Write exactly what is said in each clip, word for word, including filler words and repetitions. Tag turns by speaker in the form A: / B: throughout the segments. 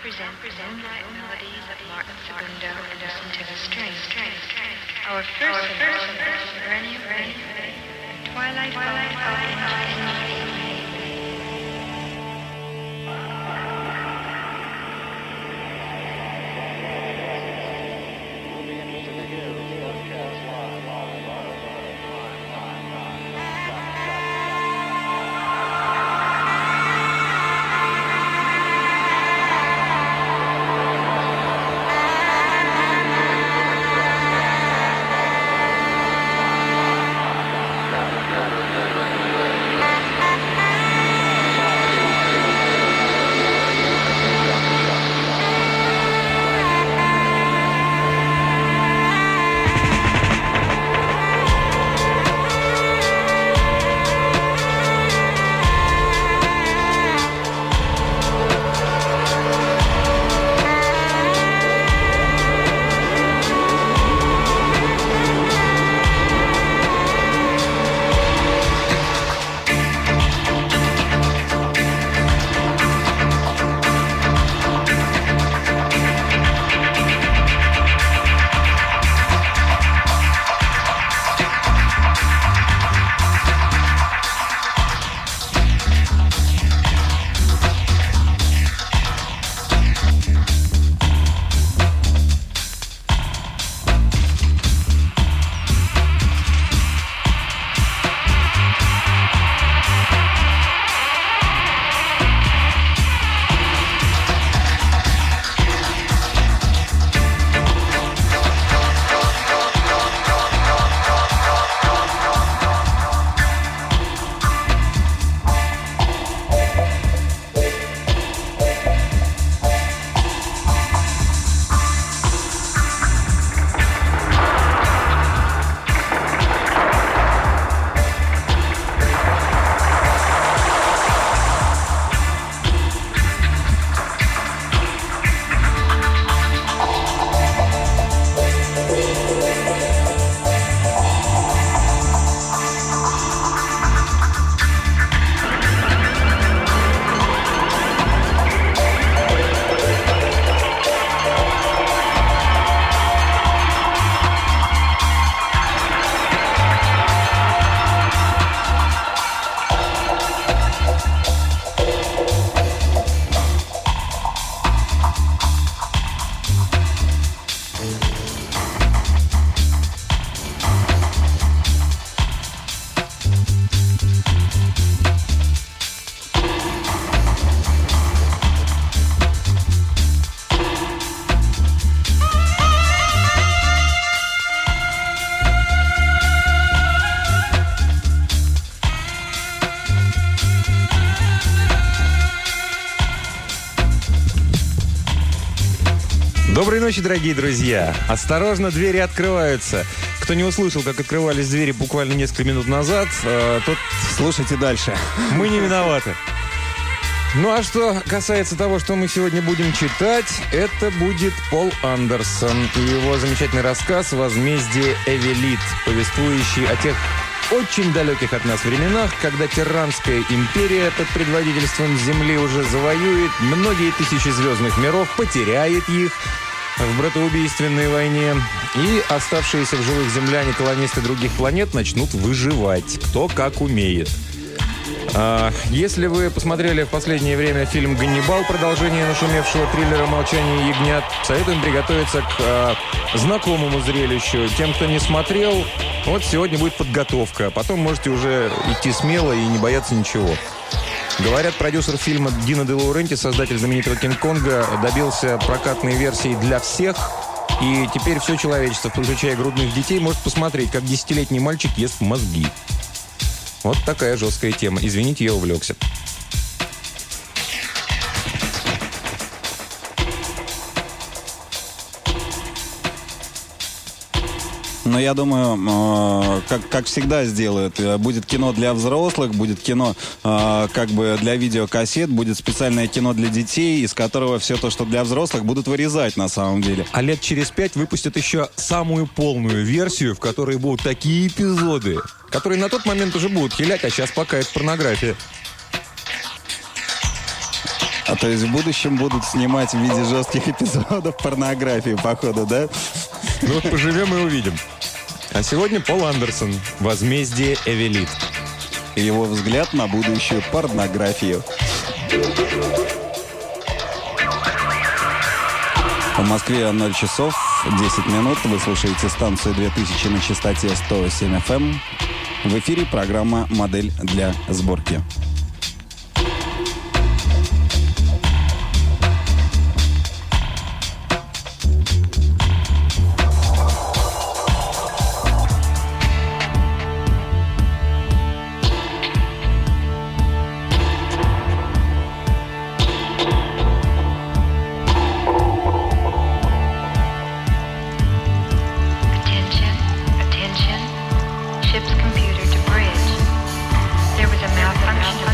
A: present the Moonlight Melodies of Martin Segundo and Jacinto Strings. Our first selection is Rennie Rennie, Twilight Twilight
B: Доброй ночи, дорогие друзья. Осторожно, двери открываются. Кто не услышал, как открывались двери буквально несколько минут назад, э, тот слушайте дальше. Мы не виноваты. Ну а что касается того, что мы сегодня будем читать, это будет Пол Андерсон и его замечательный рассказ «Возмездие Эвелит», повествующий о тех очень далеких от нас временах, когда Тиранская империя под предводительством Земли уже завоюет многие тысячи звездных миров, потеряет их в братоубийственной войне, и оставшиеся в живых земляне, колонисты других планет, начнут выживать, кто как умеет. А, если вы посмотрели в последнее время фильм «Ганнибал», продолжение нашумевшего триллера «Молчание ягнят», советуем приготовиться к а, знакомому зрелищу. Тем, кто не смотрел, вот сегодня будет подготовка. Потом можете уже идти смело и не бояться ничего. Говорят, продюсер фильма Дино де Лауренти, создатель знаменитого «Кинг-Конга», добился прокатной версии для всех. И теперь все человечество, включая грудных детей, может посмотреть, как десятилетний мальчик ест мозги. Вот такая жесткая тема. Извините, я увлекся.
C: Но я думаю, как, как всегда сделают. Будет кино для взрослых, будет кино как бы для видеокассет, будет специальное кино для детей, из которого все то, что для взрослых, будут вырезать на самом деле.
B: А лет через пять выпустят еще самую полную версию, в которой будут такие эпизоды, которые на тот момент уже будут хилять, а сейчас пока это порнография.
C: А то есть в будущем будут снимать в виде жестких эпизодов порнографию, походу, да?
B: Ну вот поживем и увидим. А сегодня Пол Андерсон. «Возмездие Эвелит».
C: Его взгляд на будущую порнографию. В Москве ноль часов десять минут. Вы слушаете станцию две тысячи на частоте сто семь эф эм. В эфире программа «Модель для сборки».
A: Ship's computer to bridge. There was a malfunction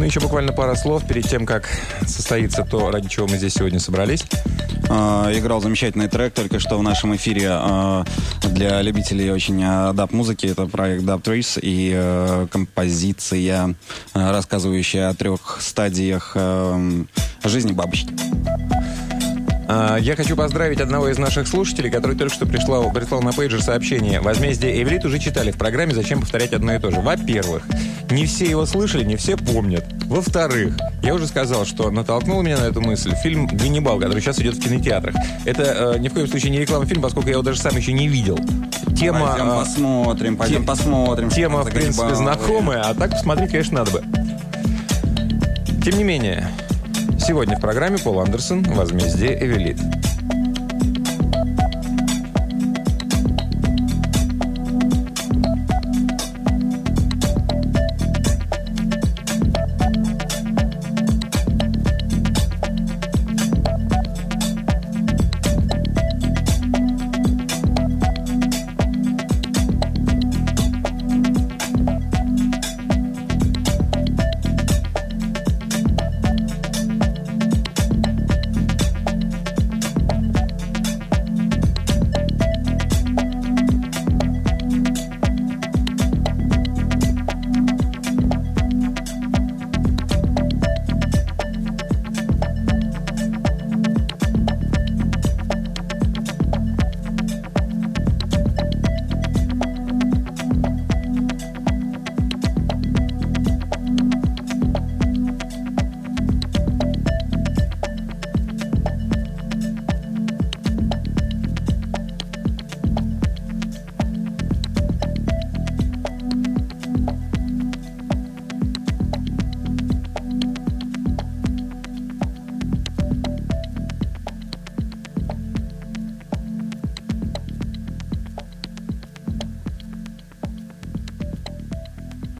B: еще буквально пара слов перед тем, как состоится то, ради чего мы здесь сегодня собрались.
C: Uh, играл замечательный трек только что в нашем эфире uh, для любителей очень uh, даб-музыки. Это проект Dub Trees и uh, композиция, uh, рассказывающая о трех стадиях uh, жизни бабочки.
B: Я хочу поздравить одного из наших слушателей, который только что прислал, прислал на пейджер сообщение. «Возмездие Эвелит» уже читали в программе «Зачем повторять одно и то же». Во-первых, не все его слышали, не все помнят. Во-вторых, я уже сказал, что натолкнул меня на эту мысль фильм «Ганнибал», который сейчас идет в кинотеатрах. Это э, ни в коем случае не рекламный фильм, поскольку я его даже сам еще не видел. Тема,
C: пойдем
B: э,
C: посмотрим, пойдем
B: те,
C: посмотрим.
B: Тема, в принципе, знакомая, а так посмотреть, конечно, надо бы. Тем не менее, сегодня в программе Пол Андерсон «Возмездие Эвелит».